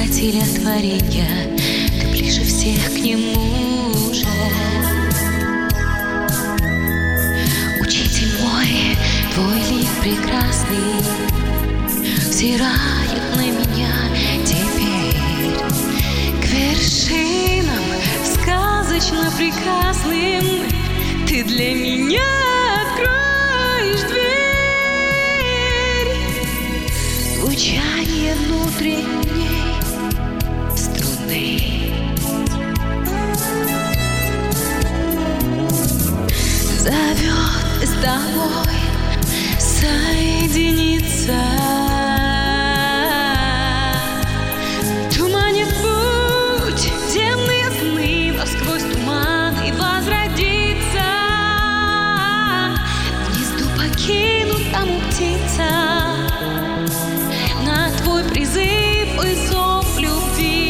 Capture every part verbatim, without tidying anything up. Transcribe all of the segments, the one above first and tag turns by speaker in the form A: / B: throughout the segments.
A: стихотворения творения, ты ближе всех к нему уже. Учитель мой, твой лик прекрасный взирает на меня теперь. К вершинам сказочно прекрасным ты для меня откроешь дверь. Звучание внутренней струны зовет с тобой соединиться. Туманит путь темные сны, насквозь туман и возродиться. Гнезду покинут тому птица, на твой призыв и зов любви.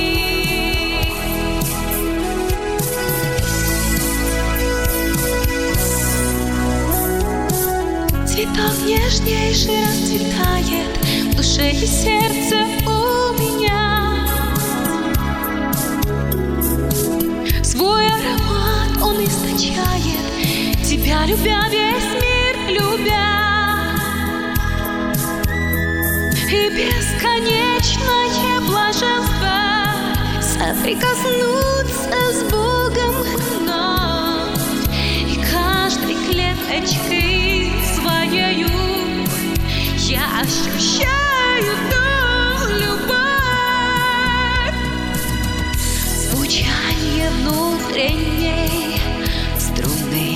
A: Цветок нежнейший расцветает в душе и сердце у меня. Свой аромат он источает, тебя любя, весь мир любя. И бесконечное блаженство соприкоснуться с Богом вновь. И каждой клеточкой своею я ощущаю ту любовь. Звучание внутренней струны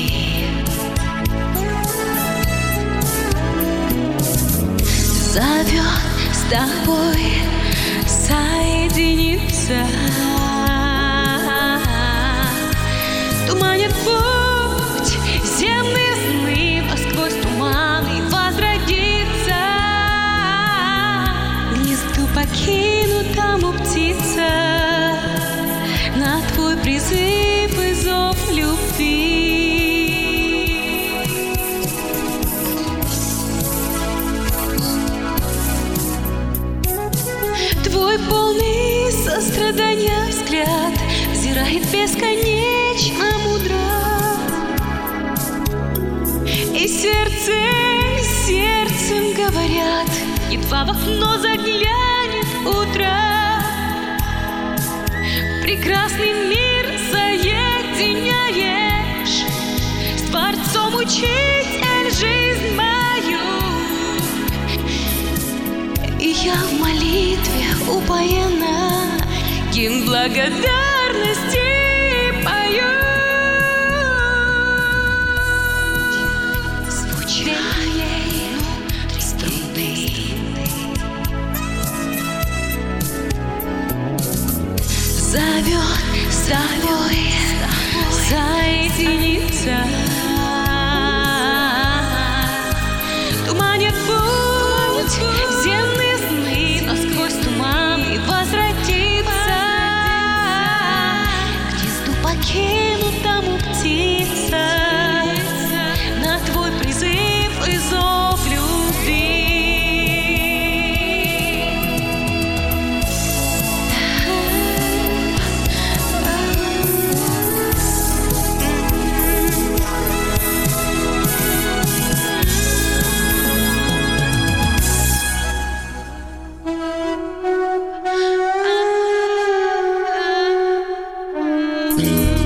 A: зовет с тобой соединиться. Туманит путь земные сны, насквозь туман и возродиться. Гнезду покинутому птица, на твой призыв и зов любви. Твой полный сострадания взгляд взирает бесконечно мудро. И сердце с сердцем говорят, едва в окно заглянет утро. Прекрасный мир соединяешь с Творцом, Учитель, жизнь мою. И я в молитве упоена гимн благодарности пою. Звучание струны зовет с тобой соединиться. Туманит путь земные сны, насквозь туман и возродиться. Гнезду покинутому птица, на твой призыв и зов любви.
B: Mm-hmm.